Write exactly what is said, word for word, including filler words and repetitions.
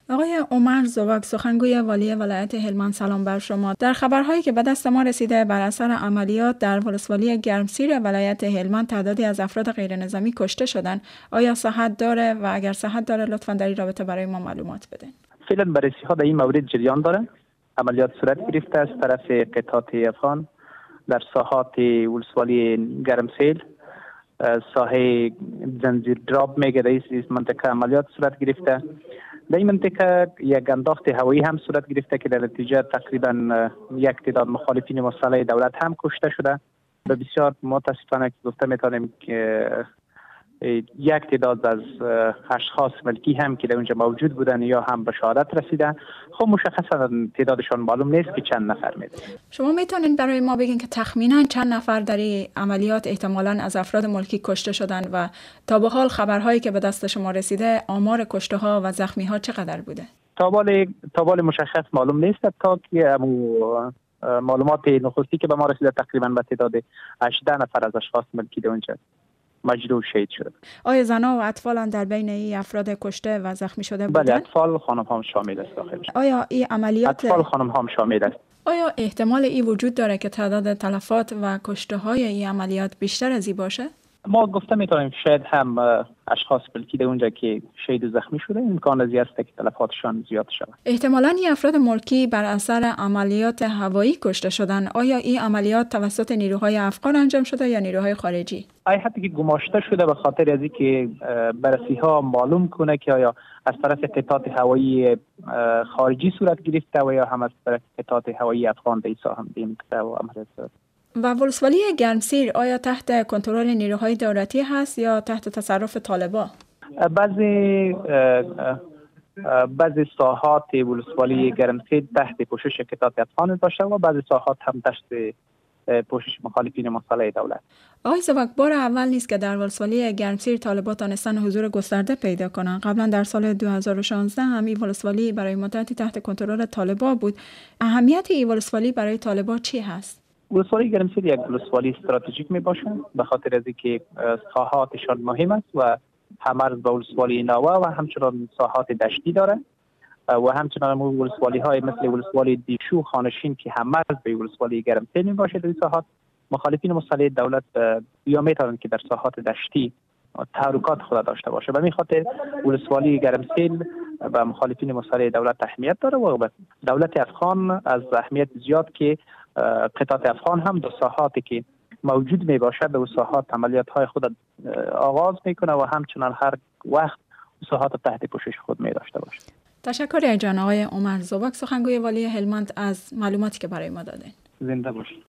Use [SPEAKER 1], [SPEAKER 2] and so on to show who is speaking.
[SPEAKER 1] آقای عمر زوبک، سخنگوی والی ولایت هلمند، سلام بر شما. در خبرهایی که به دست ما رسیده بر اثر عملیات در ولسوالی گرمسیر ولایت هلمند تعدادی از افراد غیرنظامی کشته شدند. آیا صحت داره و اگر صحت داره لطفاً در این رابطه برای ما معلومات بدین؟
[SPEAKER 2] فعلا بررسی ها در این مورد جریان داره. عملیات صورت گرفته از طرف قطعات افغان در ساحات ولسوالی گرمسیر، ساحه زنجیر دراب میگه در این منطقه عملیات صورت گرفته. در این منطقه یک انداخت هوایی هم صورت گرفته که در نتیجه تقریبا یک تعداد مخالفین مسلح دولت هم کشته شده. به بسیار متاسفانه گفته میتونیم که یک تعداد از اشخاص ملکی هم که در اونجا موجود بودن یا هم به شهادت رسیدن. خب مشخصا تعدادشان معلوم نیست که چند نفر میده.
[SPEAKER 1] شما میتونین برای ما بگین که تخمینا چند نفر در این عملیات احتمالاً از افراد ملکی کشته شدن و تا به حال خبرهایی که به دست شما رسیده آمار کشته ها و زخمی ها چقدر بوده؟
[SPEAKER 2] تابال تابال مشخص معلوم نیست تا که ابو معلومات نخستی که به ما رسیده تقریبا به تعداد هجده نفر از اشخاص ملکی در اونجا مجروح شهید شده.
[SPEAKER 1] آیا زنان و اطفال هم در بین این افراد کشته و زخمی شده بودند؟
[SPEAKER 2] بله، اطفال خانم هم شامل است داخل.
[SPEAKER 1] آیا این عملیات
[SPEAKER 2] اطفال خانم هم شامل است.
[SPEAKER 1] آیا احتمال این وجود داره که تعداد تلفات و کشته های این عملیات بیشتر از این باشه؟
[SPEAKER 2] ما گفته میتونیم شاید هم اشخاص ملکی در اونجا که شهید و زخمی شده امکان از است که تلفاتشان زیاد شود.
[SPEAKER 1] احتمالاً این افراد ملکی بر اثر عملیات هوایی کشته شدن. آیا این عملیات توسط نیروهای افغان انجام شده یا نیروهای خارجی؟
[SPEAKER 2] ای حتی که گماشته شده به خاطر از اینکه بررسی ها معلوم کنه که آیا از طرف قطعات هوایی خارجی صورت گرفته و یا هم از طرف قطعات هوایی افغان در ایسا هم دیمکته و عملیات صورت.
[SPEAKER 1] و ولسوالی گرمسیر آیا تحت کنترل نیروهای دولتی هست یا تحت تصرف طالبان؟
[SPEAKER 2] بعضی بعضی ساحات ولسوالی گرمسیر تحت پوشش قطعات افغان داشته و بعضی ساحات هم تحت پوشش مخالفین مسلح دولت.
[SPEAKER 1] آقای زوبک، بار اول نیست که در ولسوالی گرمسیر طالبان تانستن حضور گسترده پیدا کنند. قبلا در سال دو هزار و شانزده هم این ولسوالی برای مدتی تحت کنترل طالبان بود. اهمیت این ولسوالی برای طالبان چی هست؟
[SPEAKER 2] ولسوالی گرمسیر یک ولسوالی استراتژیک می باشد به خاطر از اینکه ساحاتشان مهم است و همرز به ولسوالی ناوه و همچنان ساحات دشتی داره و همچنان ولسوالی های مثل ولسوالی دیشو خانشین که همرز به ولسوالی گرمسیر می باشد. در ساحات مخالفین مسلح دولت یا می توانند که در ساحات دشتی تحرکات خود داشته باشه. به این خاطر ولسوالی گرمسیر و مخالفین مسلح دولت اهمیت داره و دولت افغان از اهمیت زیاد که قطعات افغان هم دو ساحاتی که موجود می باشد به ساحات عملیات های خود آغاز میکنه و همچنان هر وقت ساحات تحت پوشش خود می داشته باشه.
[SPEAKER 1] تشکر از جناب آقای عمر زوبک، سخنگوی والی هلمند، از معلوماتی که برای ما دادین.
[SPEAKER 2] زنده باشید.